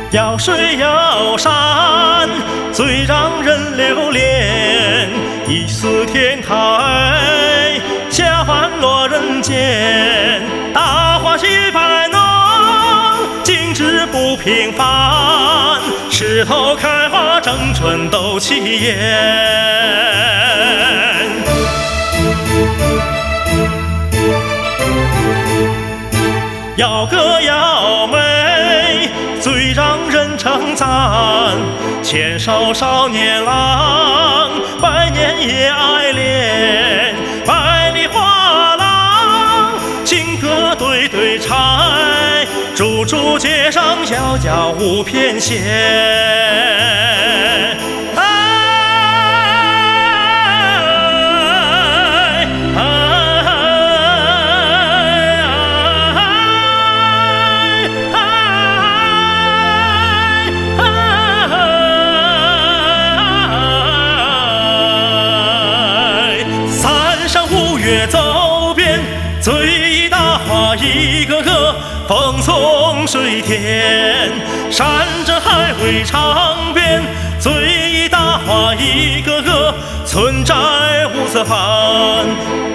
要水要山，最让人留恋。疑似天台，下凡落人间。大话西牌浓，景致不平凡。石头开花，争春斗气焰。要歌要美，最让人称赞。千少少年郎，百年也爱恋。百里画廊，情歌对对唱，处处街上小脚舞翩跹。走遍最大花一个个，风从水天，山珍海味尝遍。最大花一个个，村寨五色繁。